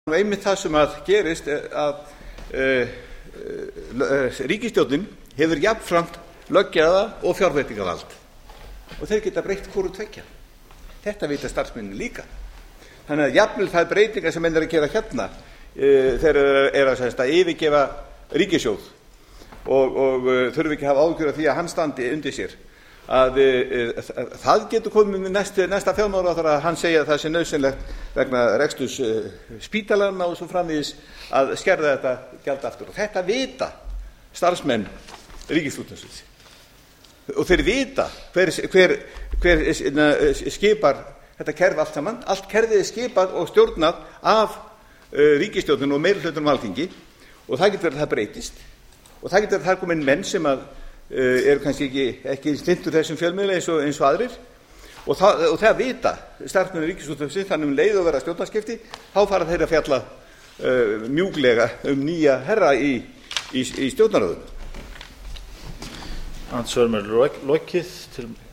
einmitt það sem að gerist að ríkisstjórnin hefur jafnframt löggjafa og fjárveitingavald og þeir geta breytt hvoru tveggja. Þetta vita starfsmennin líka. Þannig að jafnvel þær breytingar sem menn að gera hérna þeir að yfirgefa ríkissjóð og þurfi ekki að hafa áhyggjur af því að hann standi undir sér, að það getur komið með næsta fjármálaráðherra að hann segja að það sé nauðsynlegt vegna reksturs spítalanna og svo framvegis að skerða þetta gjald aftur. Og þetta vita starfsmenn Ríkisútvarpsins og þeir vita hver skipar þetta kerfi allt saman. Allt kerfið er skipað og stjórnað af ríkisstjórnin og meirihlutanum á Alþingi og það getur verið að það breytist og það getur verið að það er komin menn sem að eru kannski ekki slintur þessum fjölmiðli eins og aðrir og það vita starfsmenn Ríkisútvarpsins. Þannig leið og vera stjórnarskipti þá fara þeir að fjalla mjúklega nýja herra í stjórnarráðinu. Andsvör með lokið til